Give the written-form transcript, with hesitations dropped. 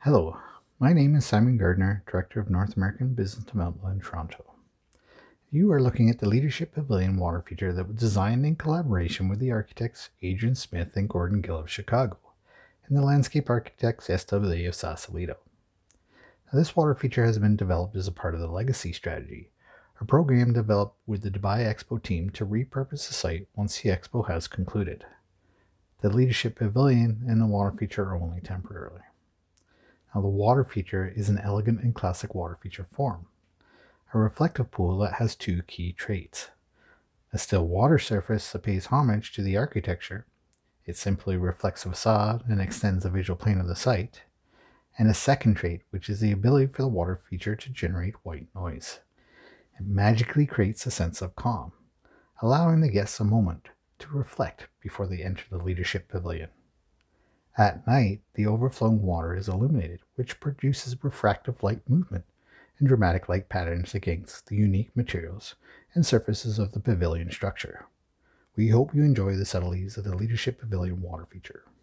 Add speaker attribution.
Speaker 1: Hello, my name is Simon Gardner, Director of North American Business Development in Toronto. You are looking at the Leadership Pavilion water feature that was designed in collaboration with the architects Adrian Smith and Gordon Gill of Chicago and the landscape architects SWA of Sausalito. Now, this water feature has been developed as a part of the Legacy Strategy, a program developed with the Dubai Expo team to repurpose the site once the expo has concluded. The Leadership Pavilion and the water feature are only temporarily. Now, the water feature is an elegant and classic water feature form, a reflective pool that has two key traits. A still water surface that pays homage to the architecture, it simply reflects the facade and extends the visual plane of the site, and a second trait, which is the ability for the water feature to generate white noise. It magically creates a sense of calm, allowing the guests a moment to reflect before they enter the Leadership Pavilion. At night, the overflowing water is illuminated, which produces refractive light movement and dramatic light patterns against the unique materials and surfaces of the pavilion structure. We hope you enjoy the subtleties of the Leadership Pavilion water feature.